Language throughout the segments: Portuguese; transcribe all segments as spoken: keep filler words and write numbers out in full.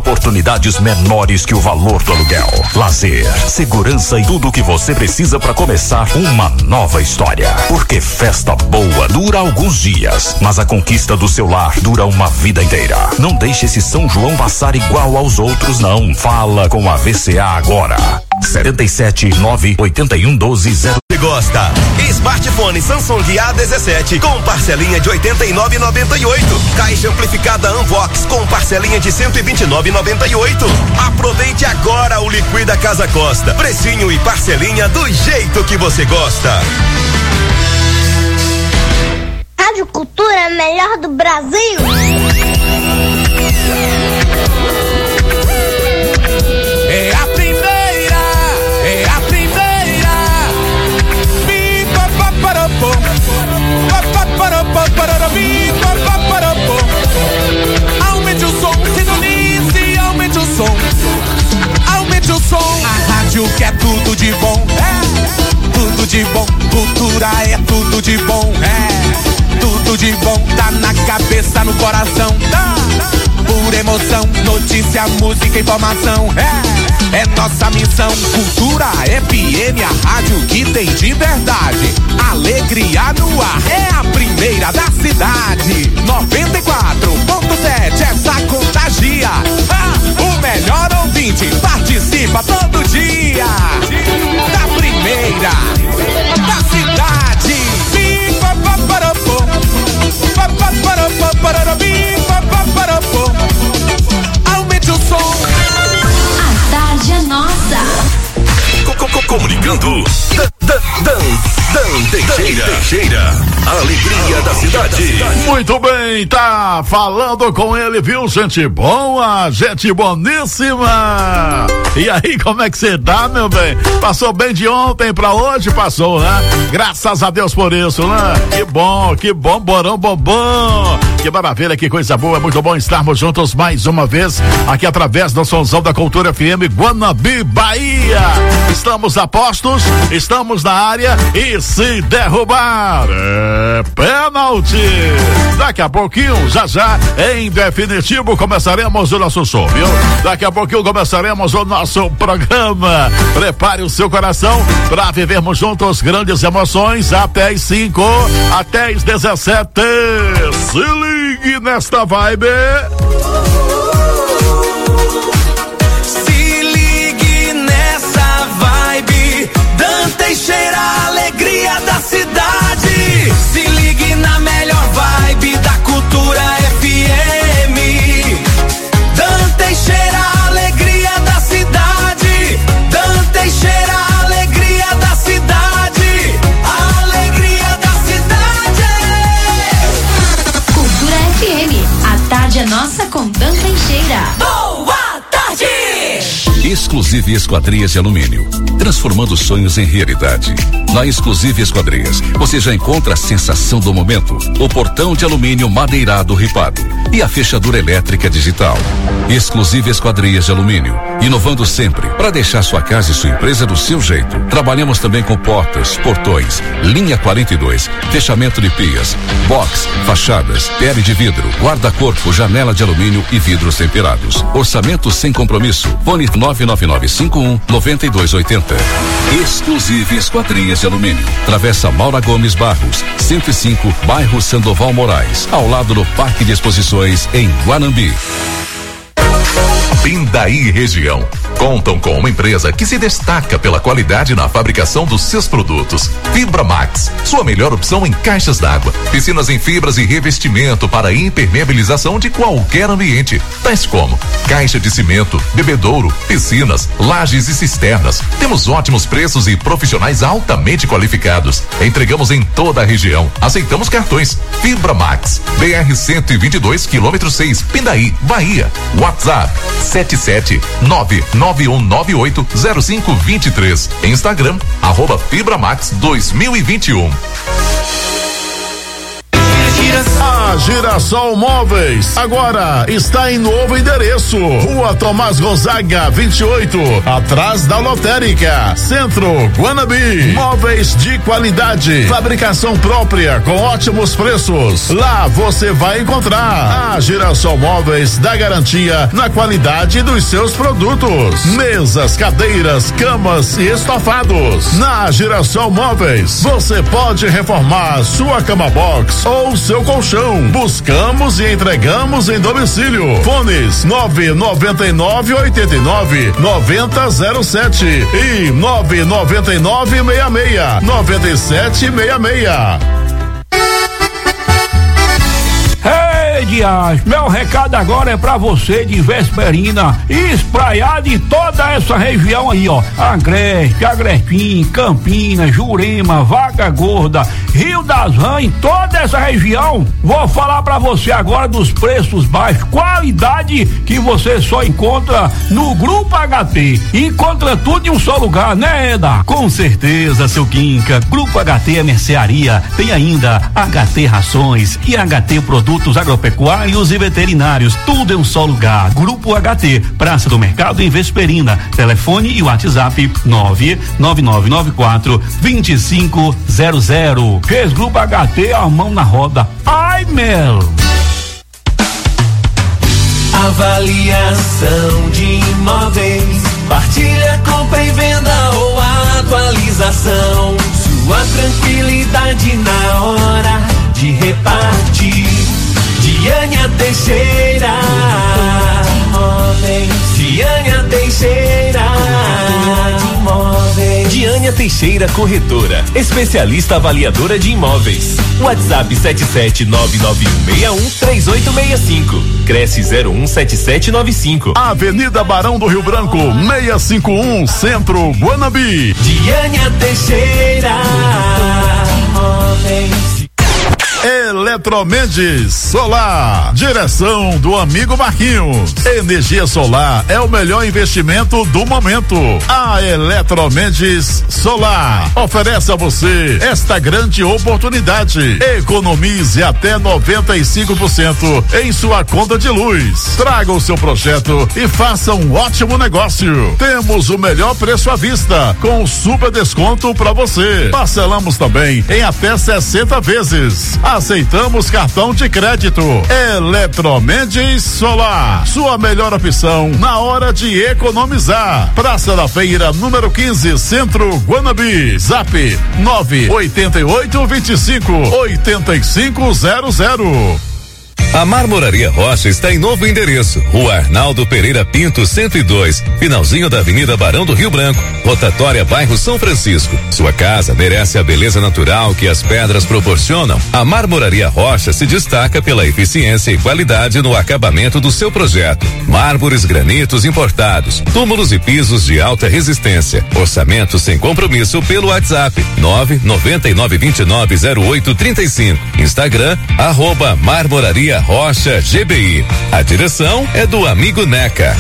Oportunidades menores que o valor do aluguel. Lazer, segurança e tudo o que você precisa para começar uma nova história. Porque festa boa dura alguns dias, mas a conquista do seu lar dura uma vida inteira. Não deixe esse São João passar igual aos outros, não. Fala com a V C A agora. setenta e sete, nove, oitenta e um, doze, zero. Gosta? Smartphone Samsung A dezessete com parcelinha de oitenta e nove e noventa e oito. Caixa amplificada Unvox com parcelinha de cento e vinte e nove e noventa e oito. Aproveite agora o Liquida Casa Costa. Precinho e parcelinha do jeito que você gosta. Rádio Cultura é a melhor do Brasil. É a primeira, é a primeira. Aumente o som, sintonize, aumente o som. Aumente o som. A rádio que é tudo de bom. É tudo de bom. Cultura é tudo de bom. É tudo de bom. Tá na cabeça, no coração. Tá por emoção. Notícia, música, informação. É, é nossa missão. Cultura F M, a rádio que tem de verdade. Alegria no ar, é a primeira da cidade. noventa e quatro ponto sete, essa contagia. Ah, o melhor ouvinte participa todo dia. Da primeira da cidade. Aumente o som. A tarde é nossa. Comunicando Dan Dan Teixeira, a alegria da cidade. Muito bem, tá falando com ele, viu, gente boa, gente boníssima. E aí, como é que você tá, meu bem? Passou bem de ontem pra hoje? Passou, né? Graças a Deus por isso, né? Que bom, que bom, borão, bombom. Que maravilha, que coisa boa, é muito bom estarmos juntos mais uma vez, aqui através do Sonzão da Cultura F M Guanabi, Bahia. Estamos a postos, estamos na área e se derrubar é pênalti. Daqui a pouquinho, já já, em definitivo, começaremos o nosso show, viu? Daqui a pouquinho começaremos o nosso programa. Prepare o seu coração para vivermos juntos grandes emoções até as cinco, até as dezessete. Se ligue nesta vibe. Se ligue nessa vibe. Dan Teixeira, a alegria da cidade. Se ligue na melhor vibe da Cultura F M. Dan Teixeira, a alegria da cidade. Dan Teixeira, a alegria da cidade. A alegria da cidade. Cultura F M, a tarde é nossa com Dan Teixeira. Boa tarde! Exclusive Esquadrias de Alumínio, transformando sonhos em realidade. Na Exclusive Esquadrias, você já encontra a sensação do momento, o portão de alumínio madeirado ripado e a fechadura elétrica digital. Exclusive Esquadrias de Alumínio, inovando sempre para deixar sua casa e sua empresa do seu jeito. Trabalhamos também com portas, portões, linha quarenta e dois, fechamento de pias, box, fachadas, pele de vidro, guarda-corpo, janela de alumínio e vidros temperados. Orçamento sem compromisso. Fone nove nove nove cinco um nove dois oito zero. Exclusive Esquadrias de Alumínio. Travessa Maura Gomes Barros, cento e cinco, bairro Sandoval Moraes, ao lado do Parque de Exposições em Guanambi. Pindaí Região contam com uma empresa que se destaca pela qualidade na fabricação dos seus produtos. Fibra Max, sua melhor opção em caixas d'água, piscinas em fibras e revestimento para impermeabilização de qualquer ambiente, tais como caixa de cimento, bebedouro, piscinas, lajes e cisternas. Temos ótimos preços e profissionais altamente qualificados. Entregamos em toda a região. Aceitamos cartões. Fibra Max, B R cento e vinte e dois, quilômetro seis, Pindaí, Bahia. WhatsApp sete sete nove nove um nove oito zero cinco dois três. Instagram, arroba Fibramax dois mil e vinte e um. A Girassol Móveis agora está em novo endereço, Rua Tomás Gonzaga vinte e oito, atrás da Lotérica, Centro, Guanabi. Móveis de qualidade, fabricação própria com ótimos preços. Lá você vai encontrar. A Girassol Móveis dá garantia na qualidade dos seus produtos. Mesas, cadeiras, camas e estofados. Na Girassol Móveis você pode reformar sua cama box ou seu colchão. Buscamos e entregamos em domicílio. Fones nove nove nove oito nove nove zero zero sete e nove nove nove seis seis nove sete seis seis. Ei, Dias, meu recado agora é pra você de Vesperina e Espraiar de toda essa região aí, ó. Agreste, Agrespim, Campinas, Jurema, Vaca Gorda, Rio das Rãs, toda essa região. Vou falar pra você agora dos preços baixos, qualidade que você só encontra no Grupo H T. Encontra tudo em um só lugar, né, Eda? Com certeza, seu Quinca. Grupo H T é mercearia, tem ainda H T Rações e H T Produtos Agropecuários e Veterinários, tudo em um só lugar. Grupo H T, Praça do Mercado em Vesperina. Telefone e WhatsApp nove nove nove nove quatro dois cinco zero zero. Fez Grupo H T, a mão na roda. Ai, Mel! Avaliação de imóveis, partilha, compra e venda ou atualização. Sua tranquilidade na hora de repartir. Diânia Teixeira, Diânia Teixeira, Diânia Teixeira Corretora, especialista avaliadora de imóveis. WhatsApp sete sete nove nove um seis um três oito seis cinco. Cresce zero um sete sete nove cinco. Avenida Barão do Rio Branco, seiscentos e cinquenta e um, Centro, Guanabi. Diânia Teixeira. Eletromendes Solar, direção do amigo Marquinhos. Energia solar é o melhor investimento do momento. A Eletromendes Solar oferece a você esta grande oportunidade. Economize até noventa e cinco por cento em sua conta de luz. Traga o seu projeto e faça um ótimo negócio. Temos o melhor preço à vista, com super desconto para você. Parcelamos também em até sessenta vezes. Aceitamos cartão de crédito. Eletromendes Solar, sua melhor opção na hora de economizar. Praça da Feira, número quinze, Centro, Guanabi. Zap nove oito oito dois cinco oito cinco zero zero. A Marmoraria Rocha está em novo endereço, Rua Arnaldo Pereira Pinto, cento e dois, finalzinho da Avenida Barão do Rio Branco, rotatória bairro São Francisco. Sua casa merece a beleza natural que as pedras proporcionam. A Marmoraria Rocha se destaca pela eficiência e qualidade no acabamento do seu projeto. Mármores, granitos importados, túmulos e pisos de alta resistência. Orçamento sem compromisso pelo WhatsApp nove nove nove dois nove zero oito três cinco. Instagram arroba Marmoraria Rocha G B I. A direção é do amigo Neca.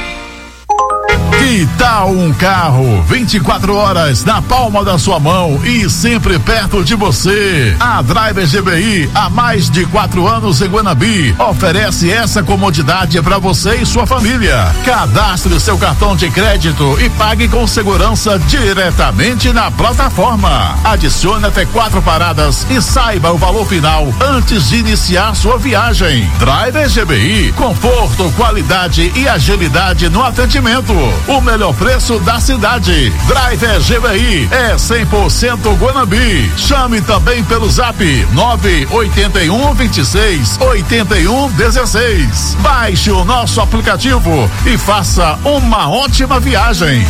Que tal um carro vinte e quatro horas na palma da sua mão e sempre perto de você? A Driver G B I, há mais de quatro anos em Guanabi, oferece essa comodidade para você e sua família. Cadastre seu cartão de crédito e pague com segurança diretamente na plataforma. Adicione até quatro paradas e saiba o valor final antes de iniciar sua viagem. Driver G B I, conforto, qualidade e agilidade no atendimento. O melhor preço da cidade. Driver G B I é cem por cento Guanabi. Chame também pelo zap nove oito um dois seis oito um um seis. Baixe o nosso aplicativo e faça uma ótima viagem.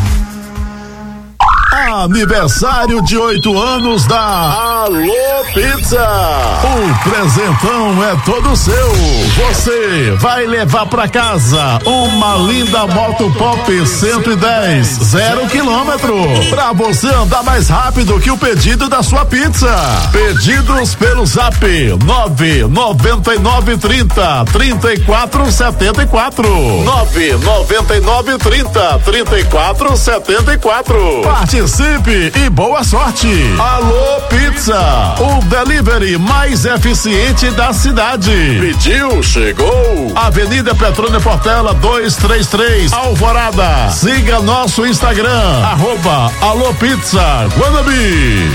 Aniversário de oito anos da Alô Pizza. O presentão é todo seu. Você vai levar pra casa uma linda moto Pop cento e dez, zero quilômetro, pra você andar mais rápido que o pedido da sua pizza. Pedidos pelo zap nove nove nove trinta, trinta e quatro setenta e quatro. nove nove nove trinta, trinta e quatro setenta e quatro. Participe Participe e boa sorte. Alô Pizza, o delivery mais eficiente da cidade. Pediu, chegou. Avenida Petrônio Portela duzentos e trinta e três, Alvorada. Siga nosso Instagram, arroba Alô Pizza Guanabi.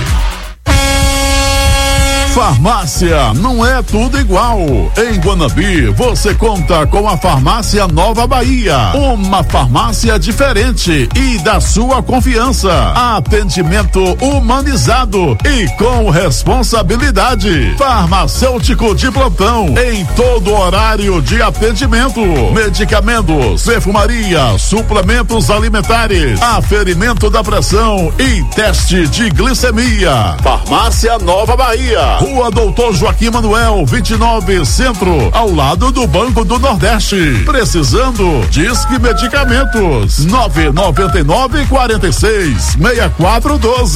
Farmácia não é tudo igual. Em Guanabi, você conta com a Farmácia Nova Bahia, uma farmácia diferente e da sua confiança. Atendimento humanizado e com responsabilidade. Farmacêutico de plantão em todo horário de atendimento. Medicamentos, perfumaria, suplementos alimentares, aferimento da pressão e teste de glicemia. Farmácia Nova Bahia, Rua Doutor Joaquim Manuel, vinte e nove, Centro, ao lado do Banco do Nordeste. Precisando? Disque Medicamentos nove nove nove, quarenta e seis, sessenta e quatro um dois.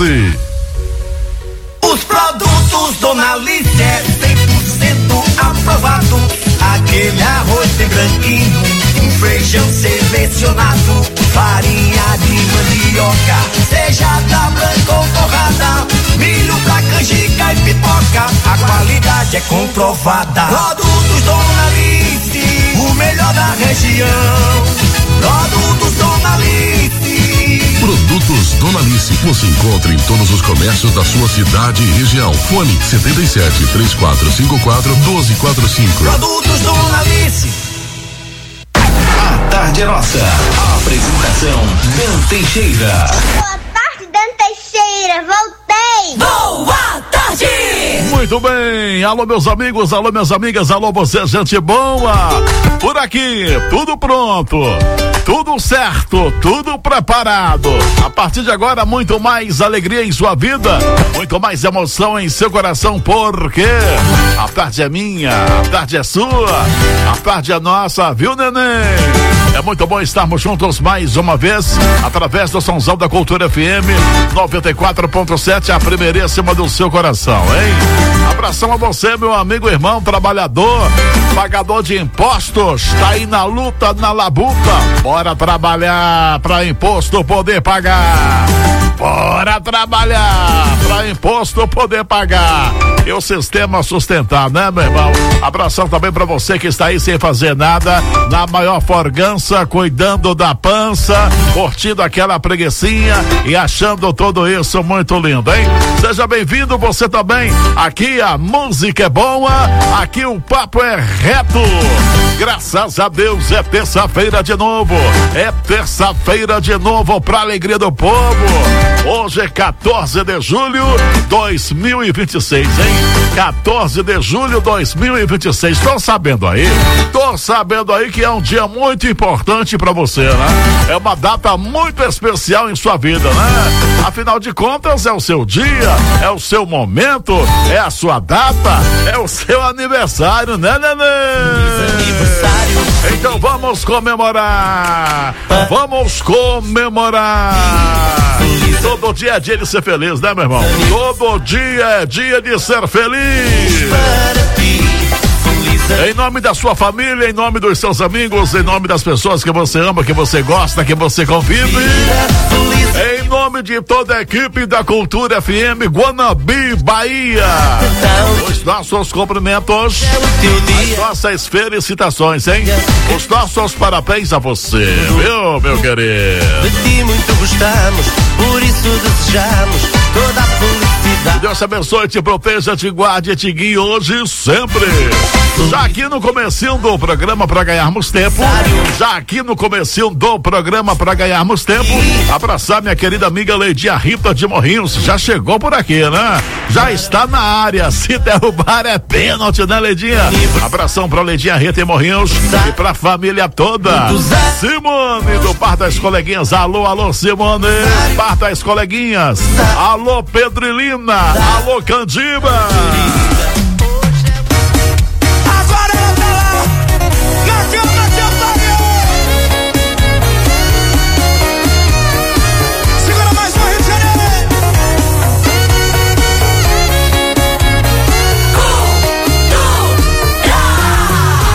Os produtos Dona Alice é cem por cento aprovado. Aquele arroz bem branquinho, um feijão selecionado, farinha de mandioca, seja da branca ou torrada, milho pra canjica e pipoca, a qualidade é comprovada. Produtos Dona Alice, o melhor da região. Produtos Dona Alice. Produtos Dona Alice, você encontra em todos os comércios da sua cidade e região. Fone setenta e sete, trinta e quatro, cinquenta e quatro, doze quarenta e cinco. Produtos Dona Alice. A tarde é nossa. A apresentação Dan Teixeira. Boa tarde, Dan Teixeira, voltei. Boa tarde. Muito bem, alô meus amigos, alô minhas amigas, alô você, gente boa. Por aqui, tudo pronto, tudo certo, tudo preparado. A partir de agora, muito mais alegria em sua vida, muito mais emoção em seu coração, porque a tarde é minha, a tarde é sua, a tarde é nossa, viu, neném? É muito bom estarmos juntos mais uma vez, através do Sonzão da Cultura F M noventa e quatro ponto sete, a primeiríssima do seu coração, hein? Abração a você, meu amigo, irmão, trabalhador, pagador de impostos, tá aí na luta, na labuta. Bora trabalhar pra imposto poder pagar. Bora trabalhar pra imposto poder pagar. E o sistema sustentar, né, meu irmão? Abração também pra você que está aí sem fazer nada, na maior forgança, cuidando da pança, curtindo aquela preguicinha e achando tudo isso muito lindo, hein? Seja bem-vindo você também. Aqui a música é boa, aqui o papo é reto. Graças a Deus é terça-feira de novo. É terça-feira de novo pra alegria do povo. Hoje é quatorze de julho de dois mil e vinte e seis, hein? quatorze de julho de dois mil e vinte e seis. Tô sabendo aí? Tô sabendo aí que é um dia muito importante pra você, né? É uma data muito especial em sua vida, né? Afinal de contas, é o seu dia, é o seu momento, é a sua data, é o seu aniversário, né, neném? Então vamos comemorar, vamos comemorar. Todo dia é dia de ser feliz, né, meu irmão? Todo dia é dia de ser feliz. Em nome da sua família, em nome dos seus amigos, em nome das pessoas que você ama, que você gosta, que você convive. Em nome de toda a equipe da Cultura F M Guanabi, Bahia. Os nossos cumprimentos, as nossas felicitações, hein? Os nossos parabéns a você, viu, meu querido? De ti muito gostamos, por isso desejamos toda a felicidade. Que Deus te abençoe, te proteja, te guarde, te guie hoje e sempre. Já aqui no comecinho do programa pra ganharmos tempo, já aqui no comecinho do programa pra ganharmos tempo, abraçar minha querida amiga Leidinha Rita de Morrinhos, já chegou por aqui, né? Já está na área, se derrubar é pênalti, né, Leidinha? Abração pra Leidinha Rita de Morrinhos e pra família toda. Simone do Par das Coleguinhas, alô, alô, Simone, Par das Coleguinhas, alô, Pedrilina, alô, Candiba.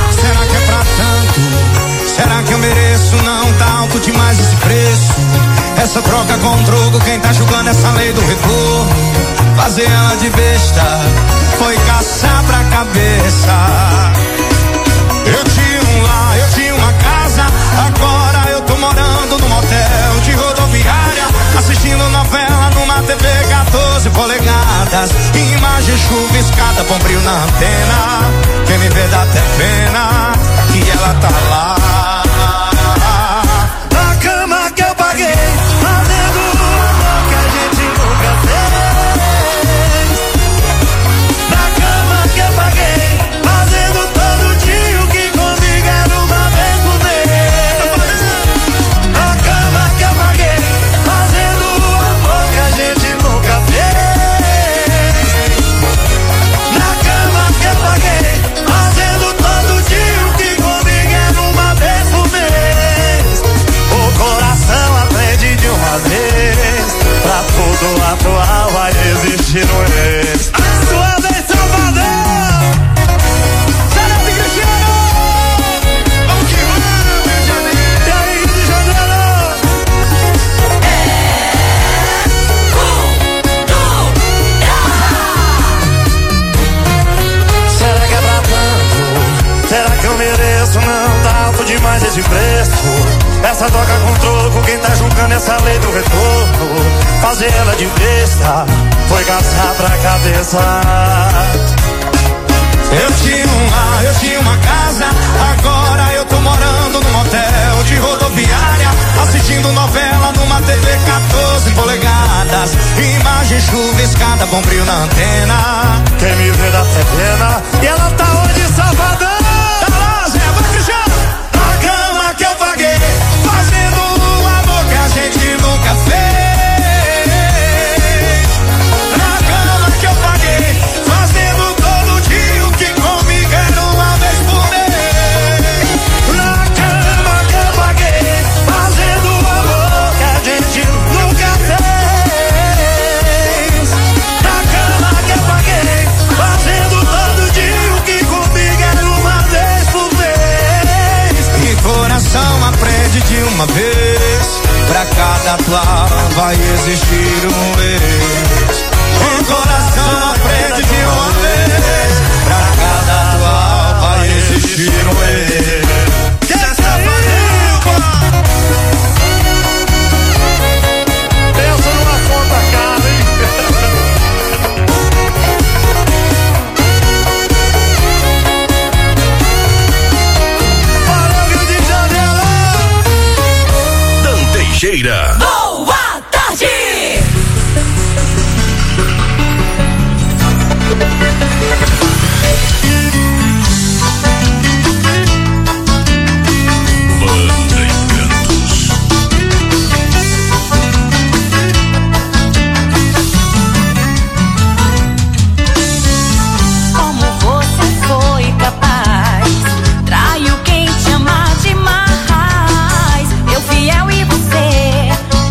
Demais esse preço. Essa troca com troco, quem tá julgando essa lei do retorno? Fazer ela de besta foi caçar pra cabeça. Eu tinha um lar, eu tinha uma casa, agora eu tô morando num motel de rodoviária, assistindo novela numa T V quatorze polegadas, imagem chuviscada, bom brilho na antena, quem me vê dá até pena que ela tá lá. Na cama que eu paguei, fazendo o amor que a gente nunca fez. Na cama que eu paguei, fazendo todo dia o que comigo era uma vez por mês. Na cama que eu paguei, fazendo o amor que a gente nunca fez. Na cama que eu paguei, fazendo todo dia o que comigo era uma vez por mês. O coração aprende de uma vez, pra tudo atual vai existir um ex. A sua vez, Salvador! Celeste Cristiano! Vamos que vamos, Rio de Janeiro! E aí, Rio de Janeiro? Será que é pra tanto? Será que eu mereço? Não, tá alto demais esse preço. Essa toca com troco, quem tá julgando essa lei do retorno? Fazer ela de besta foi caçar pra cabeça. Eu tinha um lar, eu tinha uma casa, agora eu tô morando num motel de rodoviária, assistindo novela numa T V quatorze polegadas, imagem chuviscada, bom brilho na antena, quem me vê dá até pena. E ela tá onde, Salvador? Tá lá, Zé, vai Cristiano! Na cama que eu paguei, fazendo o amor que a gente nunca fez. Na cama que eu paguei, fazendo todo dia o que comigo era uma vez por mês. Na cama que eu paguei, fazendo o amor que a gente nunca fez. Na cama que eu paguei, fazendo todo dia o que comigo era uma vez por mês. E coração aprende de uma vez, pra cada atual vai existir um ex. O coração aprende de uma vez, pra cada atual vai existir um ex. Que essa fazendo, pô? Pensa numa conta cara, hein? Valeu, Rio de Janeiro! Dan Teixeira. Boa tarde! Como você foi capaz? Traiu quem te ama demais. Eu fiel e você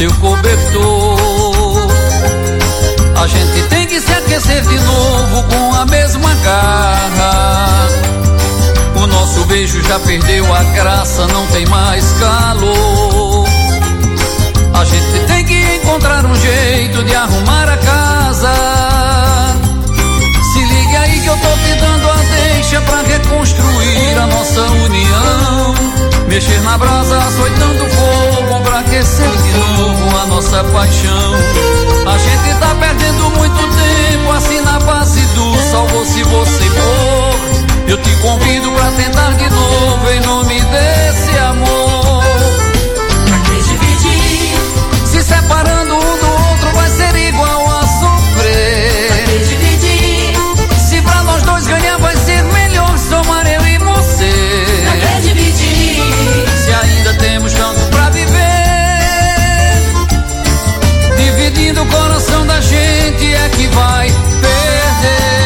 seu cobertor. A gente tem que se aquecer de novo com a mesma garra. O nosso beijo já perdeu a graça, não tem mais calor. A gente tem que encontrar um jeito de arrumar a casa. Se ligue aí que eu tô te dando a deixa pra reconstruir a nossa união. Mexer na brasa, açoitando fogo pra aquecer de novo a nossa paixão. A gente tá perdendo muito tempo assim na base do salvo se você for. Eu te convido pra tentar de novo em nome desse amor. Pra que dividir? Se separando um do outro vai ser igual a sofrer. Pra que dividir? Se pra nós dois ganhar vai ser melhor somar eu e você. Pra que dividir? Se ainda temos tanto pra viver, dividindo o coração da gente é que vai perder.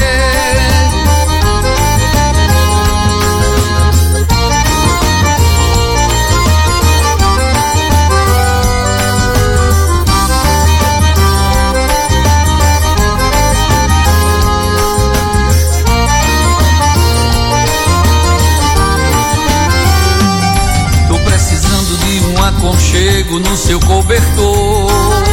Aconchego no seu cobertor.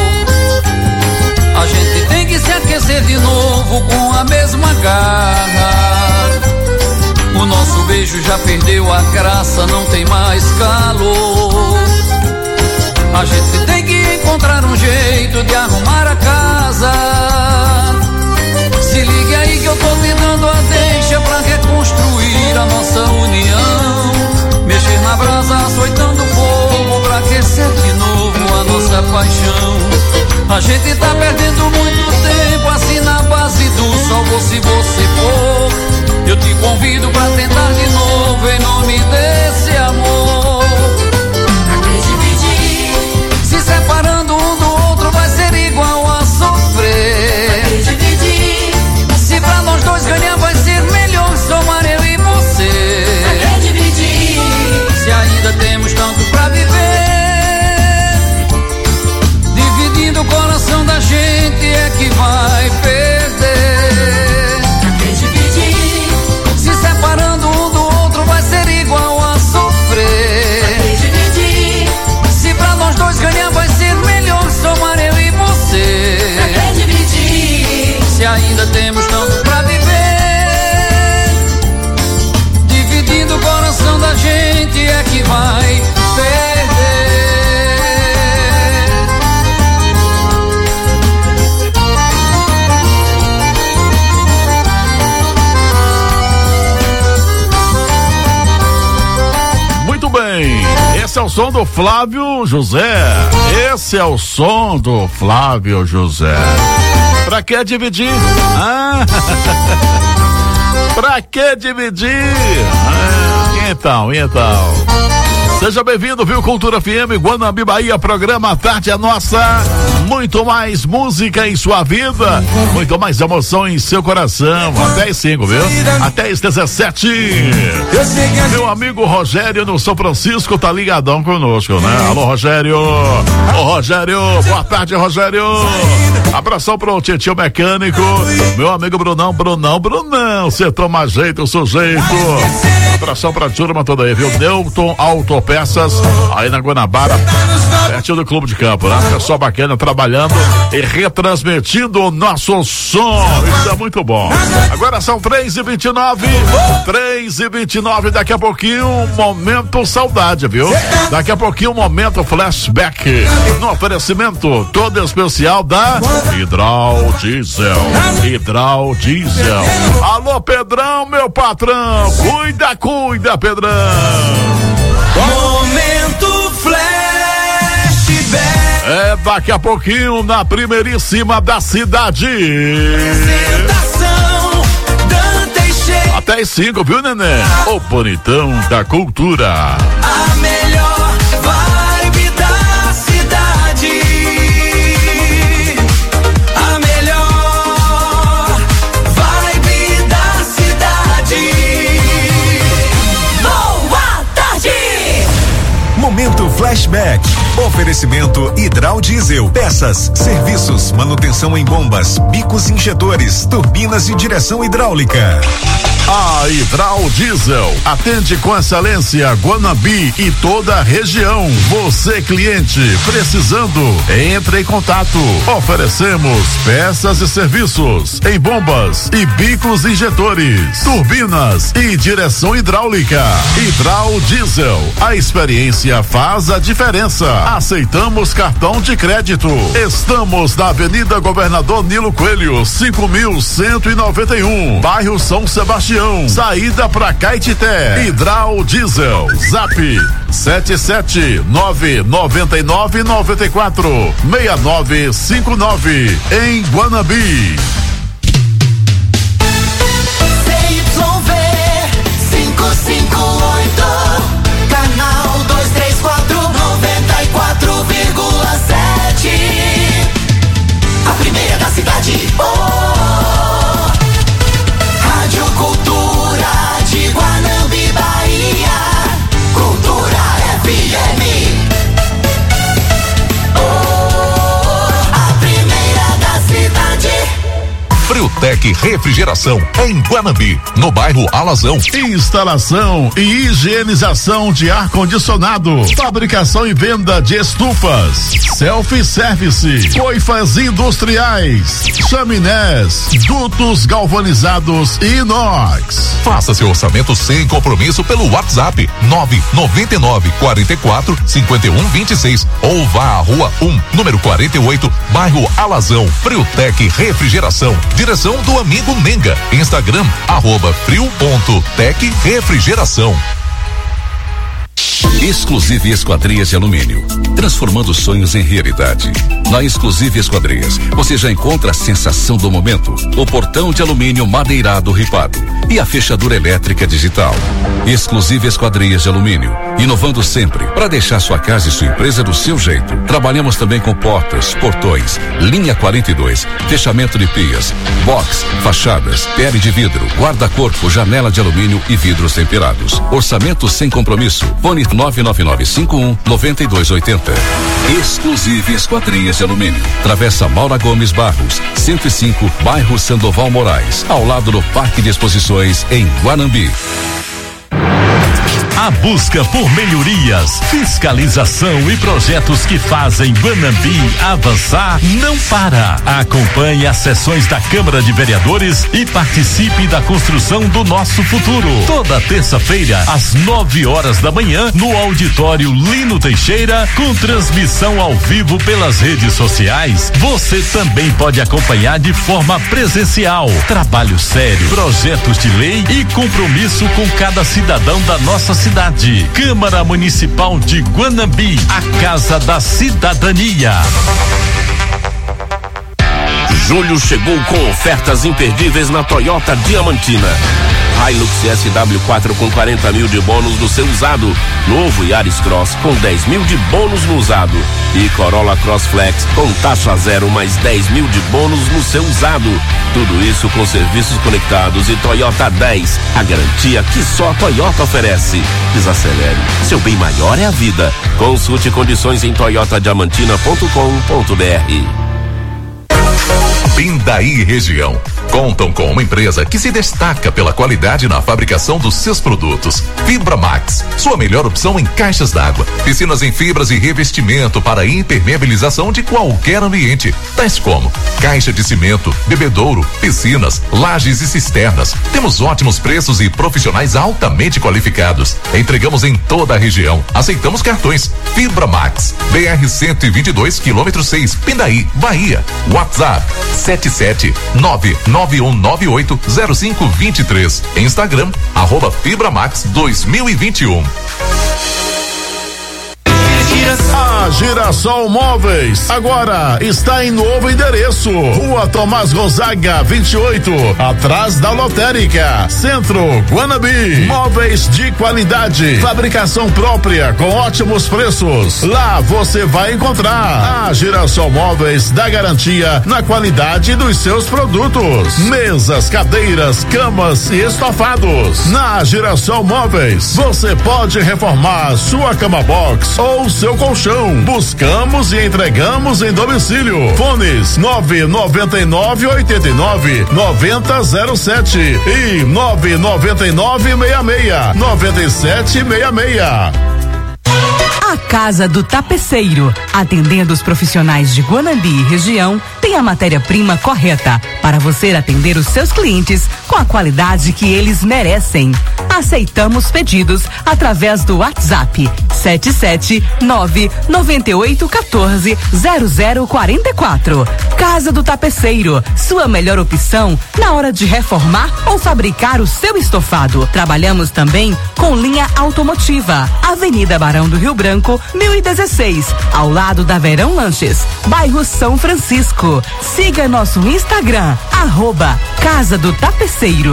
A gente tem que se aquecer de novo com a mesma garra. O nosso beijo já perdeu a graça, não tem mais calor. A gente tem que encontrar um jeito de arrumar a casa. Se ligue aí que eu tô te dando a deixa pra reconstruir a nossa união. Mexer na brasa, açoitando fogo pra aquecer de novo a nossa paixão. A gente tá perdendo muito tempo assim na base do salvo se você for. Eu te convido pra tentar de novo em nome desse amor. Pra que dividir? Se separando um do outro vai ser igual a sofrer. Pra que dividir? Se pra nós dois ganhar vai ser melhor somar eu e você. Pra que dividir? Se ainda temos tanto pra viver, dividindo o coração da gente é que vai perder. Pra que dividir? Se separando um do outro vai ser igual a sofrer. Pra que dividir? Se pra nós dois ganhar vai ser melhor somar eu e você. Pra que dividir? Se ainda temos tanto pra viver, dividindo o coração da gente é que vai perder. Muito bem, esse é o som do Flávio José. Esse é o som do Flávio José. Pra que dividir? Ah, pra que dividir? Ah, então, então. Seja bem-vindo, viu? Cultura F M, Guanambi, Bahia, programa Tarde é Nossa. Muito mais música em sua vida, muito mais emoção em seu coração. Até as cinco, viu? Até as dezessete. Meu amigo Rogério no São Francisco tá ligadão conosco, né? Alô, Rogério. Ô, Rogério, boa tarde, Rogério. Abração pro Tietio Mecânico. Meu amigo Brunão, Brunão, Brunão. Você toma jeito, sujeito. Abração pra turma toda aí, viu? Newton Autopeças, aí na Guanabara, pertinho do Clube de Campo, né? Pessoal bacana trabalhando e retransmitindo o nosso som. Isso é muito bom. Agora são três e vinte e nove. três e vinte e nove, daqui a pouquinho, momento saudade, viu? Daqui a pouquinho, momento flashback. No oferecimento todo especial da Hidral Diesel. Hidral Diesel. Alô, Pedrão, meu patrão. Cuida, cuida, Pedrão. Momento flashback. É daqui a pouquinho na primeiríssima da cidade. Apresentação Dante Cheio. Até as cinco, viu, neném? O bonitão da cultura. A melhor vibe da cidade. A melhor vibe da cidade. Boa tarde. Momento Flash cashback. Oferecimento Hidral Diesel, peças, serviços, manutenção em bombas, bicos injetores, turbinas e direção hidráulica. A Hidral Diesel atende com excelência Guanambi e toda a região. Você cliente precisando, entre em contato. Oferecemos peças e serviços em bombas e bicos injetores, turbinas e direção hidráulica. Hidral Diesel, a experiência faz a diferença. Aceitamos cartão de crédito. Estamos na Avenida Governador Nilo Coelho, cinco mil cento e noventa e um, bairro São Sebastião. Saída pra Caetité. Hidral Diesel. Zap sete sete nove nove nove nove quatro seis nove cinco nove em Guanambi. C Y V cinco cinco oito, canal dois três quatro, noventa e quatro vírgula sete. A primeira da cidade. Oh, Rádio Cultura de Guanambi, Bahia. Cultura F M. Oh, a primeira da cidade. Friutec Refrigeração, em Guanambi, no bairro Alazão. Instalação e higienização de ar-condicionado, fabricação e venda de estufas, self-service, coifas industriais, chaminés, dutos galvanizados e inox. Faça seu orçamento sem compromisso pelo WhatsApp nove nove nove quatro quatro cinco um dois seis ou vá à Rua um, número quarenta e oito, bairro Alazão. Friutec Refrigeração. Direção do amigo Menga. Instagram, arroba frio ponto tec refrigeração. Exclusive Esquadrias de Alumínio, transformando sonhos em realidade. Na Exclusive Esquadrias, você já encontra a sensação do momento, o portão de alumínio madeirado ripado e a fechadura elétrica digital. Exclusive Esquadrias de Alumínio, inovando sempre para deixar sua casa e sua empresa do seu jeito. Trabalhamos também com portas, portões, linha quarenta e dois, fechamento de pias, box, fachadas, pele de vidro, guarda-corpo, janela de alumínio e vidros temperados. Orçamento sem compromisso. Fone nove nove nove cinco um nove dois oito zero. Exclusive Esquadrias de Alumínio. Travessa Maura Gomes Barros, cento e cinco, bairro Sandoval Moraes, ao lado do Parque de Exposições em Guanambi. A busca por melhorias, fiscalização e projetos que fazem Guanambi avançar não para. Acompanhe as sessões da Câmara de Vereadores e participe da construção do nosso futuro. Toda terça-feira, às nove horas da manhã, no auditório Lino Teixeira, com transmissão ao vivo pelas redes sociais. Você também pode acompanhar de forma presencial. Trabalho sério, projetos de lei e compromisso com cada cidadão da nossa cidade. Cidade. Câmara Municipal de Guanambi, a Casa da Cidadania. Julho chegou com ofertas imperdíveis na Toyota Diamantina. Hilux S W quatro com quarenta mil de bônus no seu usado. Novo Yaris Cross com dez mil de bônus no usado. E Corolla Cross Flex com taxa zero mais dez mil de bônus no seu usado. Tudo isso com serviços conectados e Toyota dez. A garantia que só a Toyota oferece. Desacelere. Seu bem maior é a vida. Consulte condições em toyota diamantina ponto com ponto b r. Pindaí Região. Contam com uma empresa que se destaca pela qualidade na fabricação dos seus produtos. Fibra Max, sua melhor opção em caixas d'água, piscinas em fibras e revestimento para impermeabilização de qualquer ambiente, tais como caixa de cimento, bebedouro, piscinas, lajes e cisternas. Temos ótimos preços e profissionais altamente qualificados. Entregamos em toda a região. Aceitamos cartões. Fibra Max, B R cento e vinte e dois, quilômetro seis, Pindaí, Bahia. WhatsApp sete sete nove nove um nove oito zero cinco dois três. Instagram, arroba Fibramax dois mil e vinte e um. A Girassol Móveis agora está em novo endereço. Rua Tomás Gonzaga, vinte e oito, atrás da Lotérica, Centro, Guanabi. Móveis de qualidade, fabricação própria com ótimos preços. Lá você vai encontrar. A Girassol Móveis dá garantia na qualidade dos seus produtos. Mesas, cadeiras, camas e estofados. Na Girassol Móveis você pode reformar sua cama box ou seu colchão. Buscamos e entregamos em domicílio. Fones nove nove nove oito nove nove zero zero sete e nove nove nove seis seis nove sete seis seis. A Casa do Tapeceiro, atendendo os profissionais de Guanambi e região, tem a matéria-prima correta para você atender os seus clientes com a qualidade que eles merecem. Aceitamos pedidos através do WhatsApp sete sete nove nove oito um quatro zero zero quatro quatro. Casa do Tapeceiro, sua melhor opção na hora de reformar ou fabricar o seu estofado. Trabalhamos também com linha automotiva. Avenida Barão do Rio Branco, mil e dezesseis, ao lado da Verão Lanches, bairro São Francisco. Siga nosso Instagram, arroba Casa do Tapeceiro.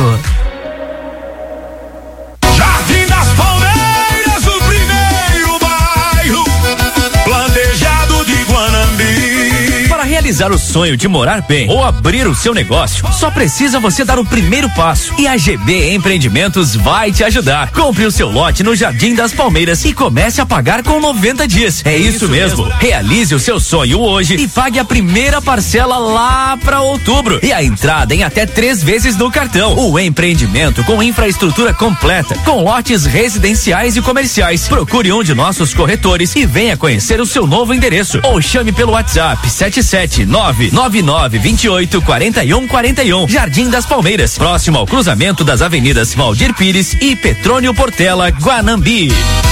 Jardim das Palmeiras, o primeiro bairro planejado de Guanambi. Para realizar o sonho de morar bem ou abrir o seu negócio, só precisa você dar o primeiro passo. E a G B Empreendimentos vai te ajudar. Compre o seu lote no Jardim das Palmeiras e comece a pagar com noventa dias. É isso, isso mesmo. mesmo. Realize o seu sonho hoje e pague a primeira parcela lá para outubro. E a entrada em até três vezes no cartão. O empreendimento com infraestrutura completa, com lotes residenciais e comerciais. Procure um de nossos corretores e venha conhecer o seu novo endereço. Ou chame pelo WhatsApp sete sete nove nove nove dois oito quatro um quatro um. Jardim das Palmeiras, próximo ao cruzamento das avenidas Valdir Pires e Petrônio Portela, Guanambi.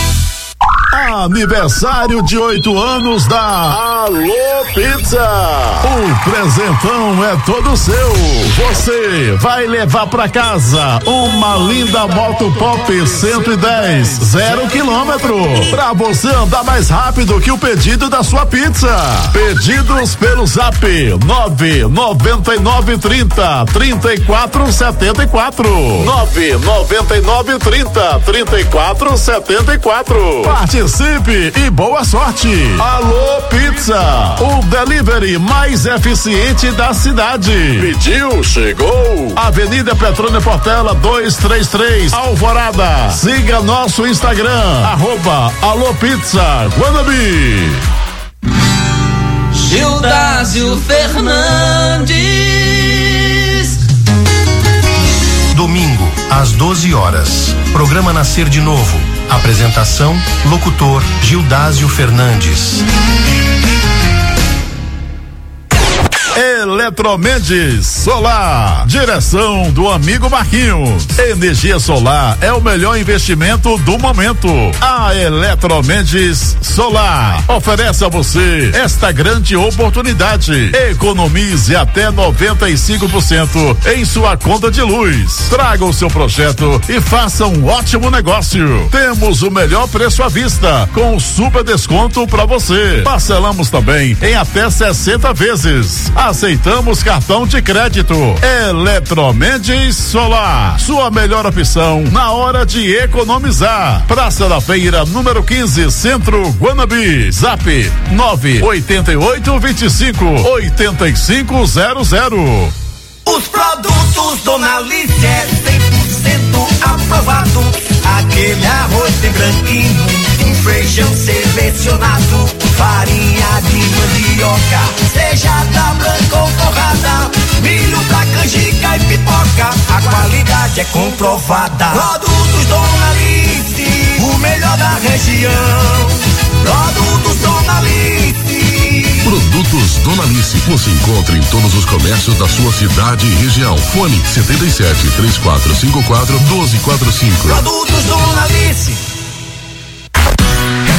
Aniversário de oito anos da Alô Pizza. O presentão é todo seu. Você vai levar pra casa uma linda moto Pop cento e dez, zero quilômetro, pra você andar mais rápido que o pedido da sua pizza. Pedidos pelo Zap nove nove nove trinta, trinta e quatro setenta e quatro. nove nove nove trinta, trinta e quatro setenta e quatro. Participe e boa sorte. Alô Pizza, o delivery mais eficiente da cidade. Pediu, chegou. Avenida Petrônio Portela duzentos e trinta e três, Alvorada. Siga nosso Instagram, arroba Alô Pizza Guanambi. Gildásio Fernandes. Domingo, às doze horas. Programa Nascer de Novo. Apresentação, locutor Gildásio Fernandes. Eletromendes Solar, direção do amigo Marquinhos. Energia solar é o melhor investimento do momento. A Eletromendes Solar oferece a você esta grande oportunidade. Economize até noventa e cinco por cento em sua conta de luz. Traga o seu projeto e faça um ótimo negócio. Temos o melhor preço à vista, com super desconto para você. Parcelamos também em até sessenta vezes. Aceitamos cartão de crédito. Eletromendes Solar, sua melhor opção na hora de economizar. Praça da Feira, número quinze, Centro, Guanambi. Zap nove oito oito, vinte e cinco, oitenta e cinco zero zero. Os produtos Dona Alice é cem por cento aprovado. Aquele arroz bem branquinho, um feijão selecionado, farinha de mandioca, seja da branca ou torrada, milho da canjica e pipoca, a qualidade é comprovada. Produtos Dona Alice, o melhor da região. Produtos Dona Alice. Produtos Dona Alice você encontra em todos os comércios da sua cidade e região. Fone setenta e sete, três quatro cinco quatro, doze quatro cinco. Produtos Dona Alice.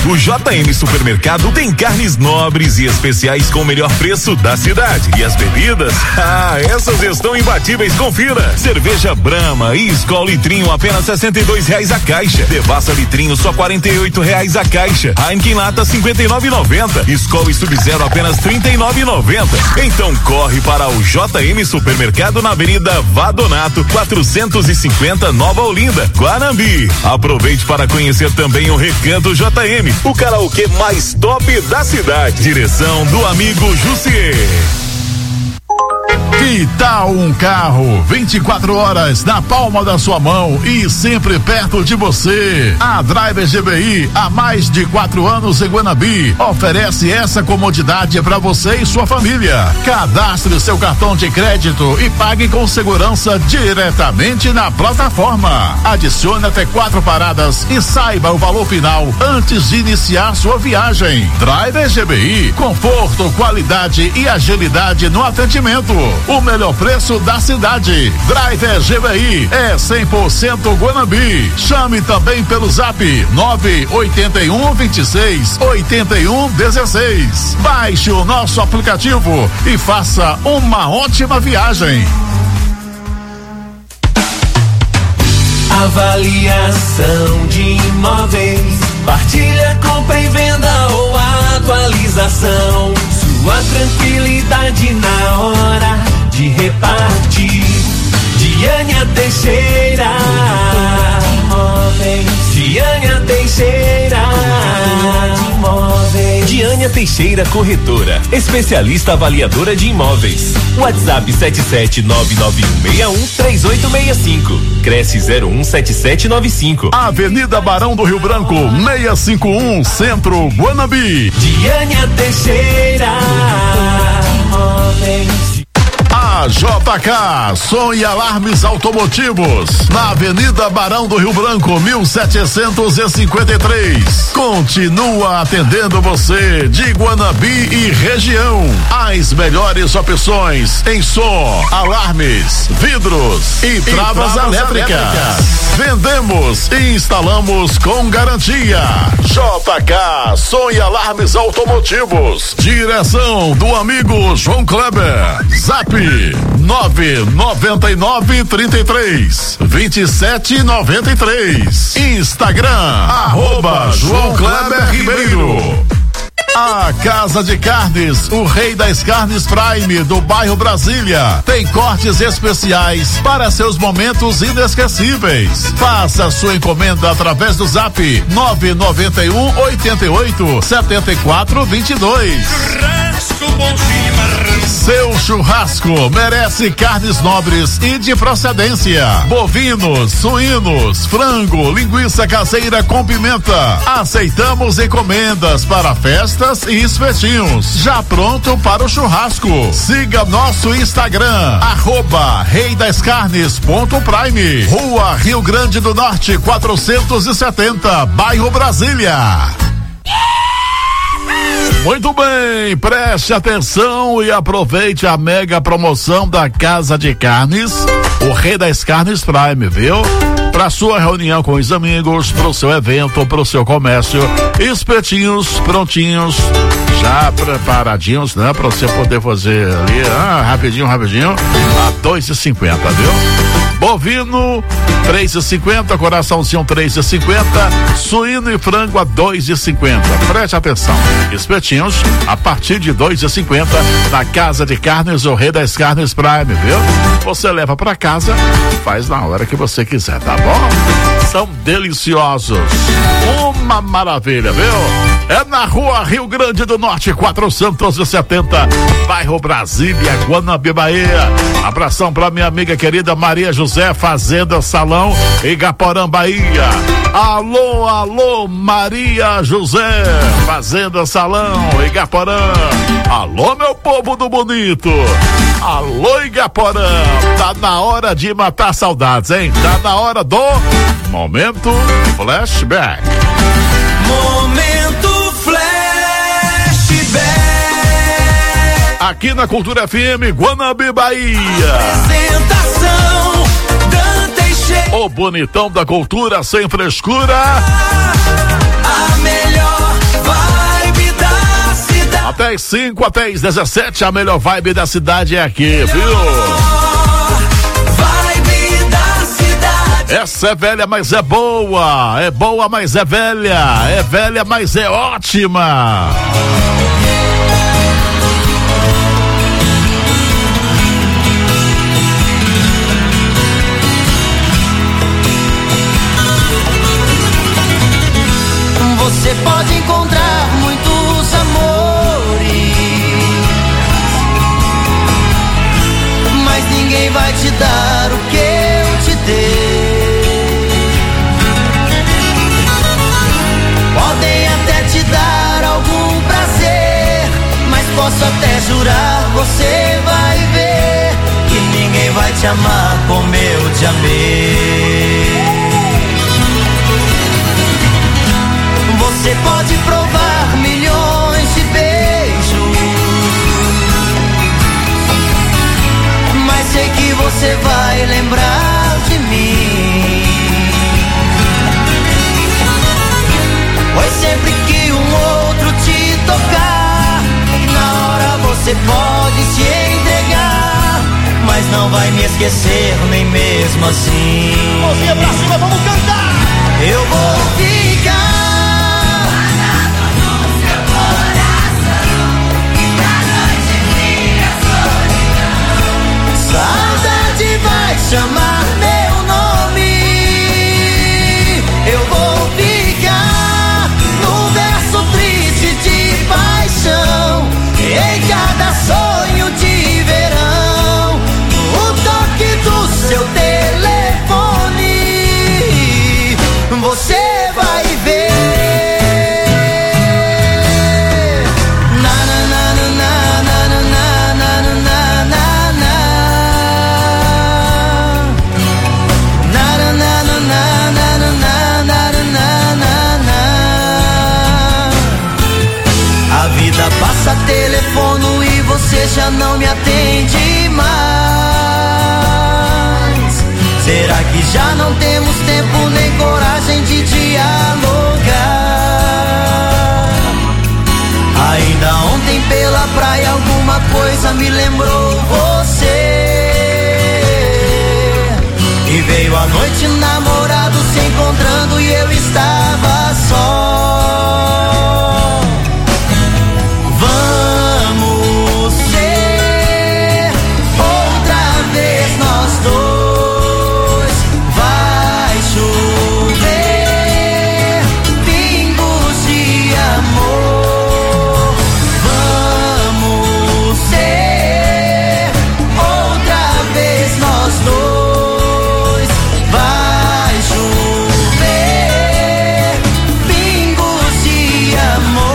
O J M Supermercado tem carnes nobres e especiais com o melhor preço da cidade. E as bebidas? Ah, essas estão imbatíveis, confira. Cerveja Brahma e Skol Litrinho apenas sessenta e dois reais a caixa. Devassa Litrinho só quarenta e oito reais a caixa. Heineken Lata cinquenta e nove e noventa. Skol e Sub-Zero apenas trinta e nove e noventa. Então corre para o J M Supermercado na Avenida Vadonato quatrocentos e cinquenta, Nova Olinda, Guanambi. Aproveite para conhecer também o Recanto J M, o karaokê mais top da cidade. Direção do amigo Jussier. Que tal um carro vinte e quatro horas na palma da sua mão e sempre perto de você? A Driver G B I, há mais de quatro anos em Guanambi, oferece essa comodidade para você e sua família. Cadastre seu cartão de crédito e pague com segurança diretamente na plataforma. Adicione até quatro paradas e saiba o valor final antes de iniciar sua viagem. Driver G B I, conforto, qualidade e agilidade no atendimento. O melhor preço da cidade. Driver G B I é cem por cento Guanambi. Chame também pelo zap nove oito um, vinte e seis, oitenta e um, dezesseis. Baixe o nosso aplicativo e faça uma ótima viagem. Avaliação de imóveis, partilha, compra e venda ou atualização. Sua tranquilidade na hora de repartir. Diânia Teixeira Imóveis. Diânia Teixeira Imóveis. Diânia Teixeira Corretora, especialista avaliadora de imóveis. WhatsApp sete sete nove nove um seis um três oito seis cinco. Cresce zero um sete sete nove cinco. Avenida Barão do Rio Branco, seiscentos e cinquenta e um, Centro, Guanambi. Diânia Teixeira Imóveis. A J K Som e Alarmes Automotivos, na Avenida Barão do Rio Branco, mil setecentos e cinquenta e três. Continua atendendo você de Guanambi e região. As melhores opções em som, alarmes, vidros e, e travas, travas elétricas. elétricas. Vendemos e instalamos com garantia. J K Som e Alarmes Automotivos. Direção do amigo João Kleber. Zap nove nove nove, trinta e três, vinte e sete, noventa e três. Instagram, arroba João Kleber Ribeiro. A Casa de Carnes, o rei das carnes Prime do bairro Brasília, tem cortes especiais para seus momentos inesquecíveis. Faça sua encomenda através do zap nove nove um, oito oito, sete quatro dois dois. Seu churrasco merece carnes nobres e de procedência. Bovinos, suínos, frango, linguiça caseira com pimenta. Aceitamos encomendas para festas e espetinhos. Já pronto para o churrasco. Siga nosso Instagram, arroba Rei das Carnes ponto Prime. Rua Rio Grande do Norte, quatrocentos e setenta, bairro Brasília. Muito bem, preste atenção e aproveite a mega promoção da Casa de Carnes, o Rei das Carnes Prime, viu? Para sua reunião com os amigos, para o seu evento, para o seu comércio, espetinhos prontinhos, já preparadinhos, né? Para você poder fazer ali, ah, rapidinho, rapidinho, a dois e cinquenta, viu? Bovino, três e cinquenta, coraçãozinho três e cinquenta, suíno e frango a dois e cinquenta. Preste atenção. Espetinhos a partir de dois e cinquenta na Casa de Carnes, o Rei das Carnes Prime, viu? Você leva para casa, faz na hora que você quiser, tá bom? São deliciosos. Uma maravilha, viu? É na Rua Rio Grande do Norte, quatrocentos e setenta, bairro Brasília, Guanambi, Bahia. Abração pra minha amiga querida Maria José, Fazenda Salão, Igaporã, Bahia. Alô, alô, Maria José, Fazenda Salão, Igaporã. Alô, meu povo do bonito. Alô, Igaporã. Tá na hora de matar saudades, hein? Tá na hora do Momento Flashback. Momento Flashback. Aqui na Cultura F M, Guanambi, Bahia. Apresentação Dante Cheio. O bonitão da cultura sem frescura. A melhor vibe da cidade. Até as cinco, até as dezessete, a melhor vibe da cidade é aqui, viu? Vibe da cidade. Essa é velha, mas é boa. É boa, mas é velha. É velha, mas é ótima. Você pode encontrar muitos amores, mas ninguém vai te dar o que eu te dei. Podem até te dar algum prazer, mas posso até jurar, você vai ver que ninguém vai te amar como eu te amei. Você pode provar milhões de beijos, mas sei que você vai lembrar de mim. Pois sempre que um outro te tocar, na hora você pode se entregar, mas não vai me esquecer nem mesmo assim. Mãozinha pra cima, vamos cantar! Eu vou ficar saudade vai chamar meu nome. Eu vou ficar no verso triste de paixão, em cada sonho de verão, o toque do seu telefone. Você vai ver. Passa telefono e você já não me atende mais. Será que já não temos tempo nem coragem de dialogar? Ainda ontem pela praia alguma coisa me lembrou você, e veio a noite namorado se encontrando e eu estava só. Vamos ser outra vez nós dois. Vai chover pingos de amor. Vamos ser outra vez nós dois. Vai chover pingos de amor.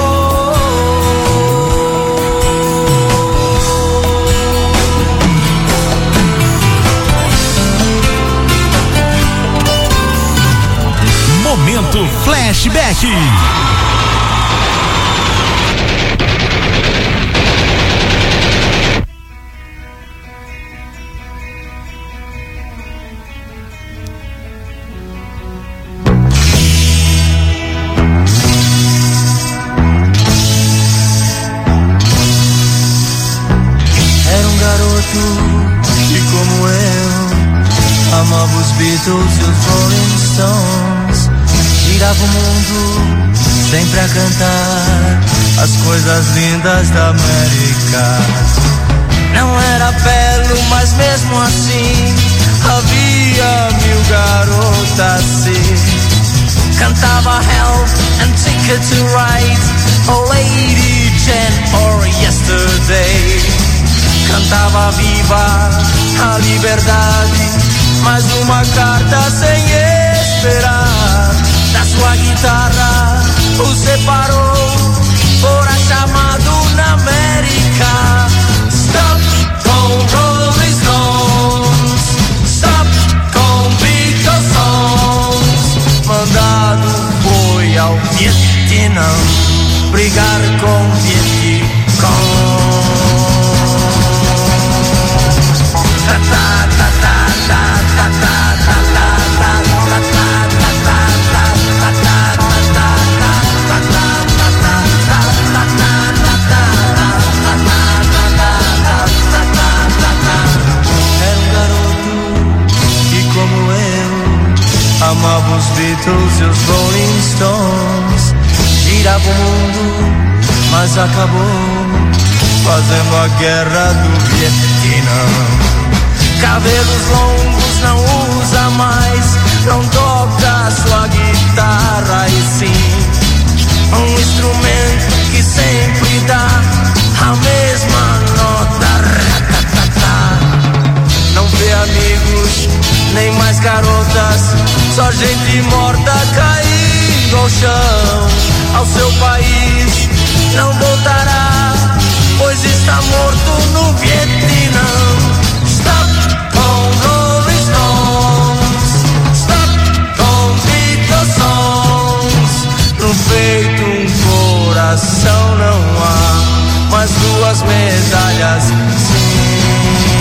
Momento Flashback. Era um garoto que, como eu, amava os Beatles e os Rolling Stones. Girava o mundo sempre a cantar as coisas lindas da América. Não era belo, mas mesmo assim havia mil garotas assim. Cantava Help and Ticket to Ride, Oh Lady Jane or Yesterday. Cantava Viva a liberdade, mais uma carta sem esperar. Da sua guitarra o separou, fora chamado na América. Stop com Rolling Stones, stop com Beatles songs. Mandado foi ao Vietnã brigar com Vietcong. Stones. Girava o mundo, mas acabou fazendo a guerra do Vietnã. Cabelos longos não usa mais, não toca sua guitarra e sim um instrumento que sempre dá a mesma nota. Não vê amigos, nem mais garotas, só gente morta caindo ao chão. Ao seu país não voltará, pois está morto no Vietnã. Stop on Rolling Stones, stop on Beatles songs. No peito um coração não há, mas duas medalhas sim.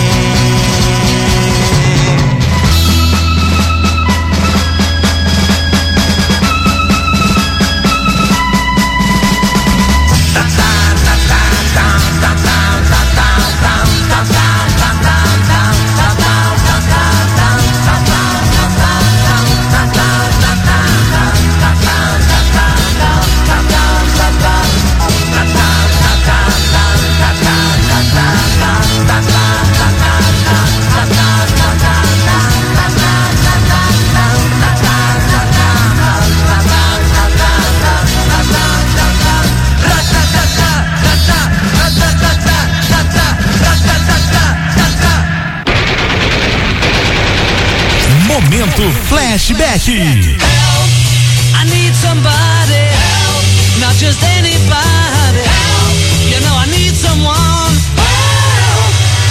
Momento Flashback. Help, I need somebody. Help, not just anybody. Help, you know I need someone. Help.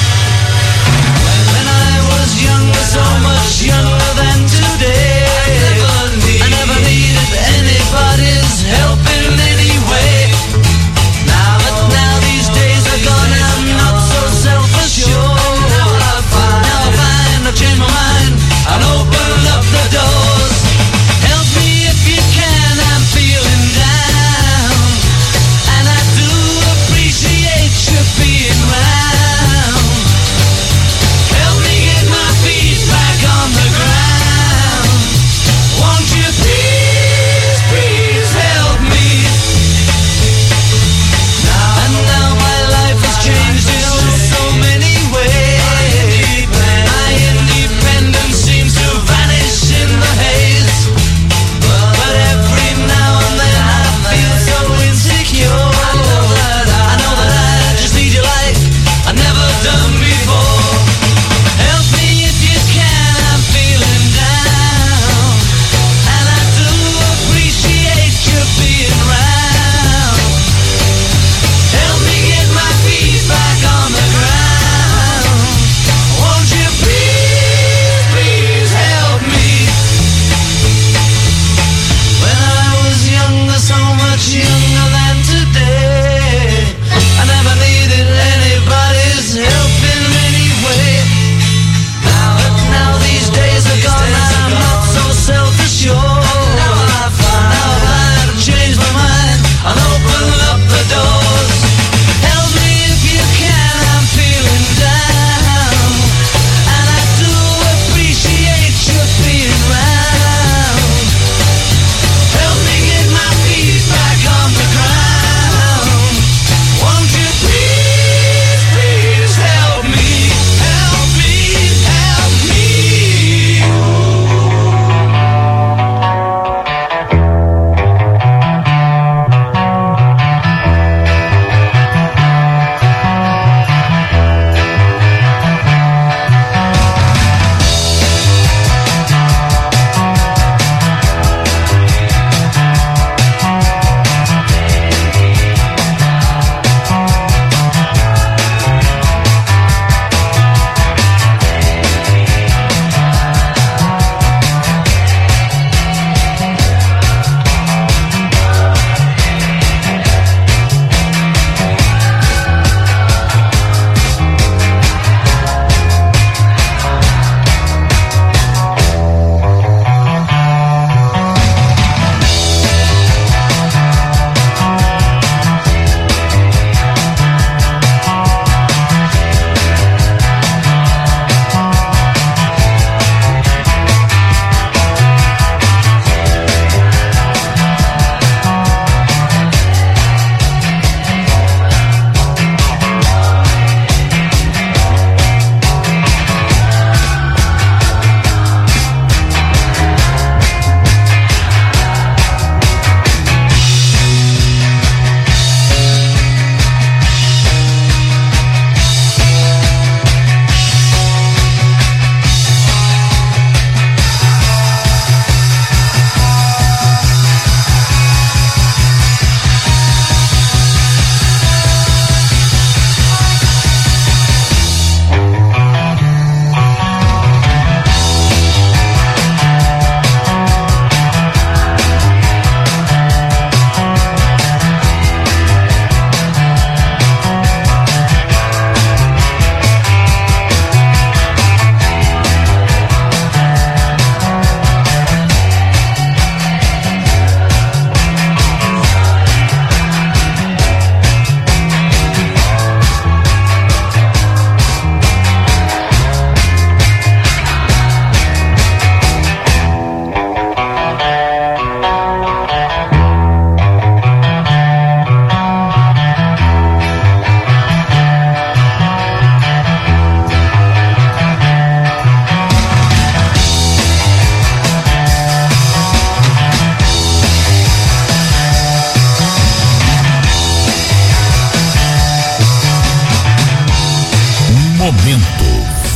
When I was younger, so much younger than today, I never, need, I never needed anybody's help in any way. Now, but now these days are gone, I'm not so self-assured. Now I find, now I find I've changed my mind. I'll open up the doors. Help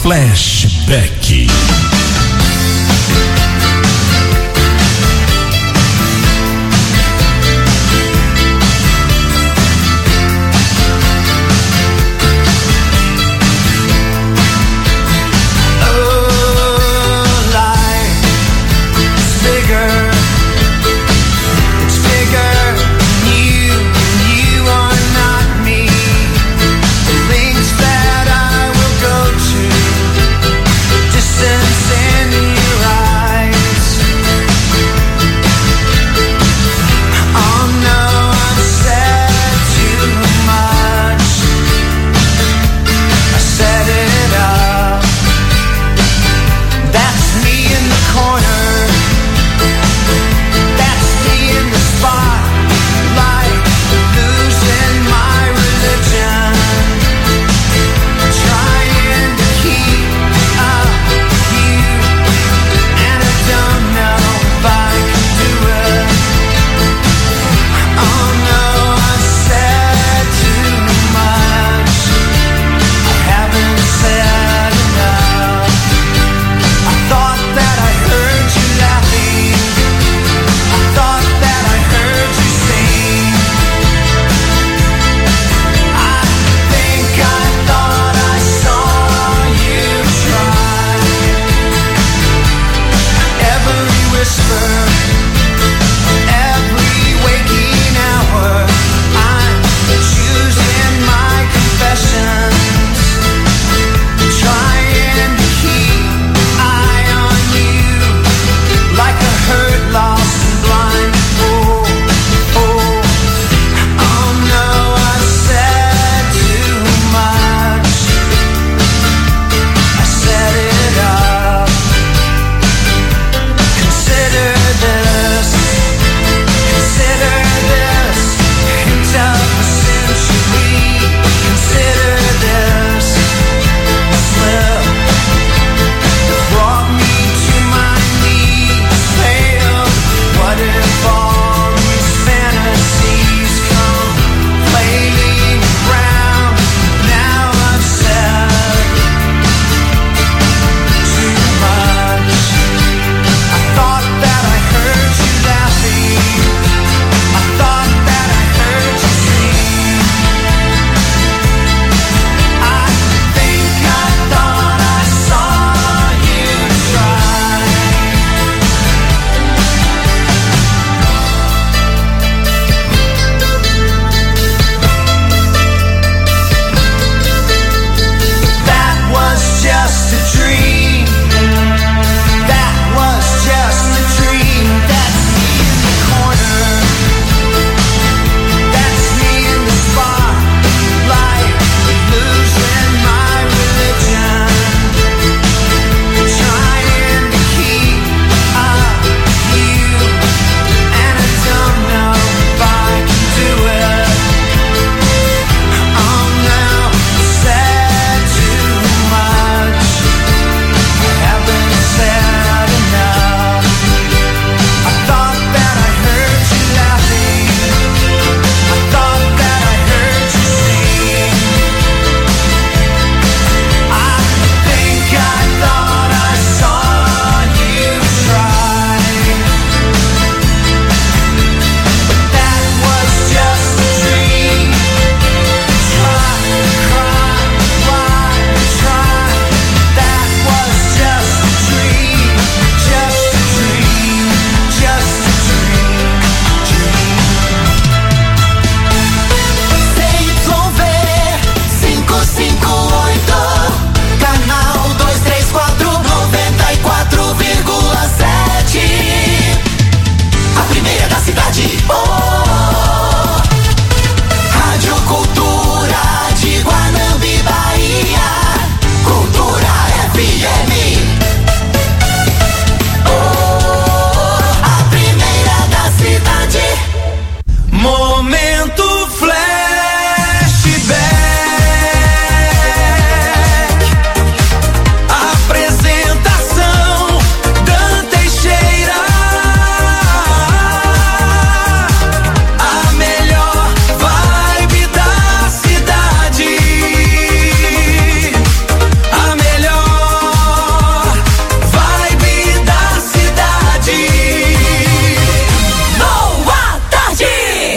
Flashback.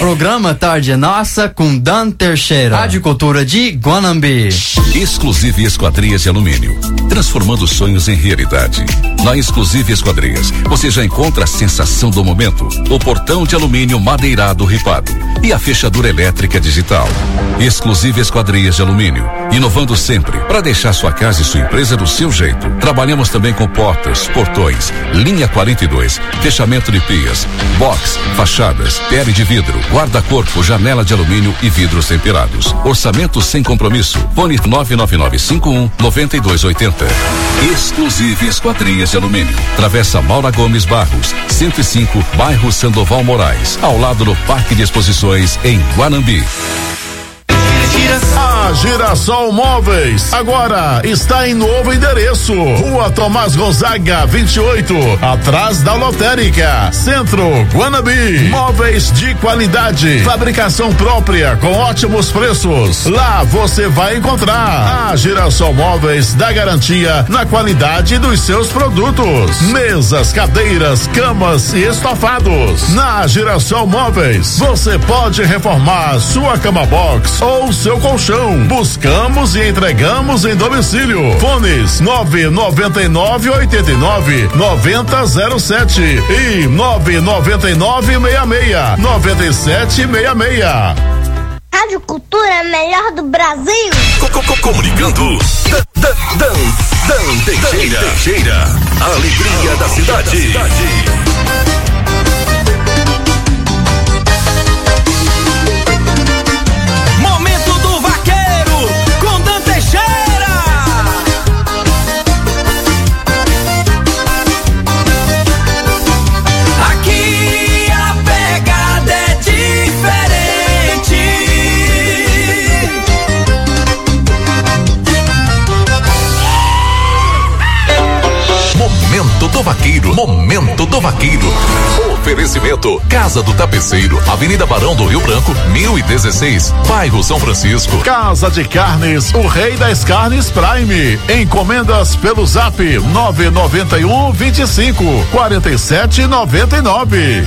Programa Tarde é Nossa com Dan Teixeira. Rádio Cultura de Guanambi. Exclusive Esquadrias de Alumínio, transformando sonhos em realidade. Na Exclusive Esquadrias, você já encontra a sensação do momento, o portão de alumínio madeirado ripado e a fechadura elétrica digital. Exclusive Esquadrias de Alumínio, inovando sempre para deixar sua casa e sua empresa do seu jeito. Trabalhamos também com portas, portões, linha quarenta e dois, fechamento de pias, box, fachadas, pele de vidro, guarda-corpo, janela de alumínio e vidros temperados. Orçamento sem compromisso. Fone nove nove nove cinco um nove dois oito zero. Exclusive Esquadrias de Alumínio. Travessa Maura Gomes Barros, cento e cinco, bairro Sandoval Moraes, ao lado do Parque de Exposições em Guanambi. A Girassol Móveis agora está em novo endereço. Rua Tomás Gonzaga, vinte e oito, atrás da Lotérica, Centro, Guanambi. Móveis de qualidade, fabricação própria com ótimos preços. Lá você vai encontrar. A Girassol Móveis dá garantia na qualidade dos seus produtos. Mesas, cadeiras, camas e estofados. Na Girassol Móveis você pode reformar sua cama box ou seu colchão. Buscamos e entregamos em domicílio. Fones nove nove nove oito nove nove zero zero sete e nove nove nove seis seis nove sete seis seis. Rádio Cultura melhor do Brasil. Comunicando. Dan, Dan, Dan Teixeira. Teixeira. A alegria da cidade. Momento do Vaqueiro, Momento do Vaqueiro. Oferecimento: Casa do Tapeceiro, Avenida Barão do Rio Branco, mil e dezesseis, bairro São Francisco. Casa de Carnes, o rei das carnes Prime. Encomendas pelo Zap nove nove um, vinte e cinco, quarenta e sete, noventa e nove.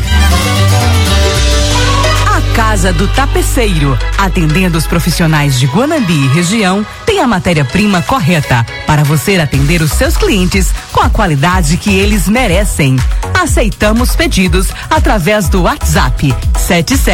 Casa do Tapeceiro, atendendo os profissionais de Guanambi e região, tem a matéria-prima correta para você atender os seus clientes com a qualidade que eles merecem. Aceitamos pedidos através do WhatsApp sete sete